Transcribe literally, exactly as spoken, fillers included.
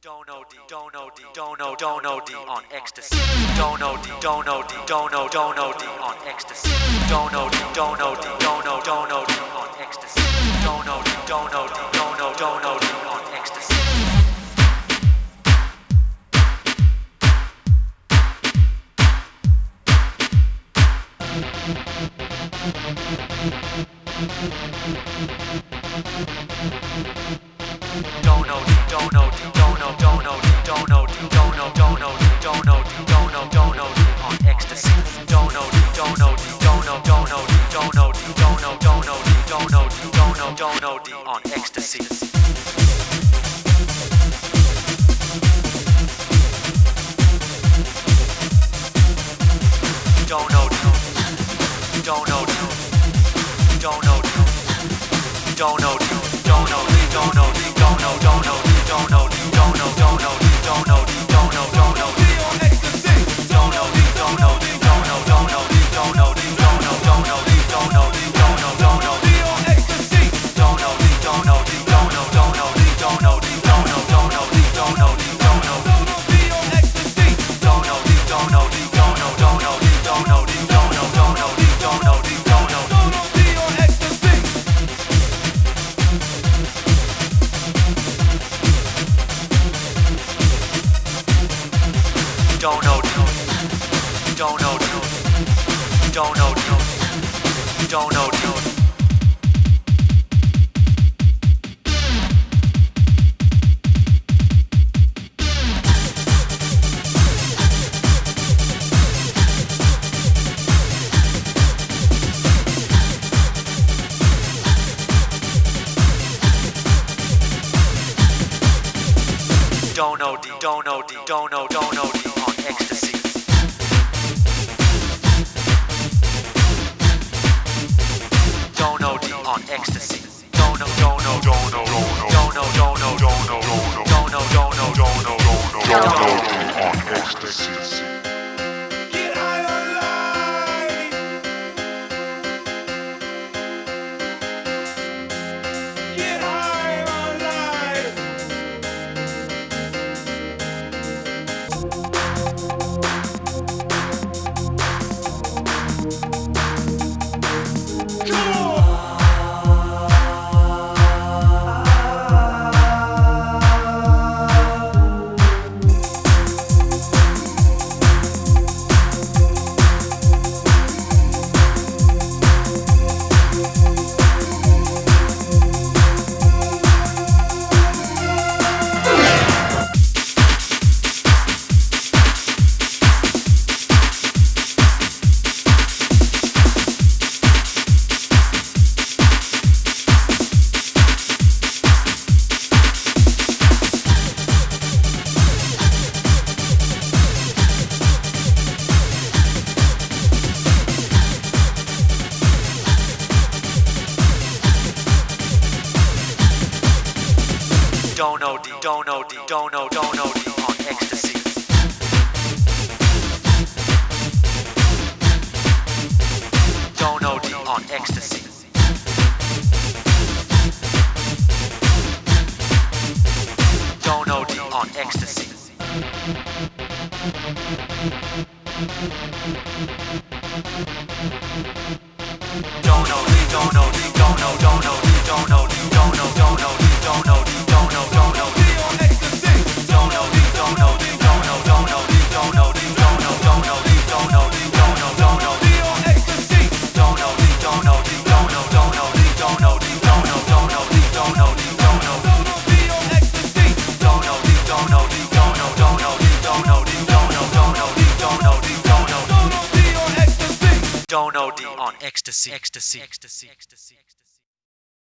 Don't know D, don't know D, don't know, don't know D on ecstasy. Don't know D, don't know D, don't know, don't know D on ecstasy. Don't know D, don't know D, don't know, don't know D on ecstasy. Don't know D, don't know D, don't know, don't know D on ecstasy. Don't know D, don't know D, don't know, don't know D, don't know D, don't know, don't know D, don't know D, don't know, don't know D on ecstasy. Don't know D, don't know D, don't know, don't know D, don't know D, don't know, don't know D, don't know D, don't know, don't know D on ecstasy. Don't know D, don't know D, don't know D, don't know D, don't know D, don't know D, don't know, don't know D, don't know D, don't know, don't know D, don't know D, don't know, don't know D on ecstasy. Don't know D, don't know D, don't know, don't know D, don't know D, don't know, don't know D, don't know D, don't know, don't know D on ecstasy. Don't know D, don't know D, don't know, don't know D, don't know D, don't know, don't know D, don't know D, don't know, don't know D on ecstasy. Don't know D, don't know D, don't know, don't know D, don't know D, don't know, don't know D, don't know D, don't know, don't know D on ecstasy. Don't know D, don't know D, don't know D, don't know D. Don't know D, don't know D, don't know, don't know D on ecstasy. Don't know D on ecstasy. Don't know, don't know, don't know, don't know, don't know, don't know, don't know, don't know, don't know, don't know, don't know D on ecstasy. Get high on life. Get high on life. Don't know D, don't know D, don't know, don't know D on ecstasy. Don't know D on ecstasy. Don't know D on ecstasy. Don't know D, don't know D, don't know, don't know D, don't know D, don't know, don't know D, don't know D, don't know, don't know D on ecstasy. Don't know D, don't know D, don't know, don't know D, don't know D, don't know, don't know D, don't know D, don't know, don't know D on ecstasy. Don't know D, don't know D, don't know, don't know D, don't know D, don't know, don't know D, don't know D, don't know, don't know D on ecstasy. Don't know D, don't know D, don't know, don't know D, don't know D, don't know, don't know D, don't know D, don't know, don't know D on ecstasy. Don't know D on ecstasy, ecstasy, ecstasy, ecstasy.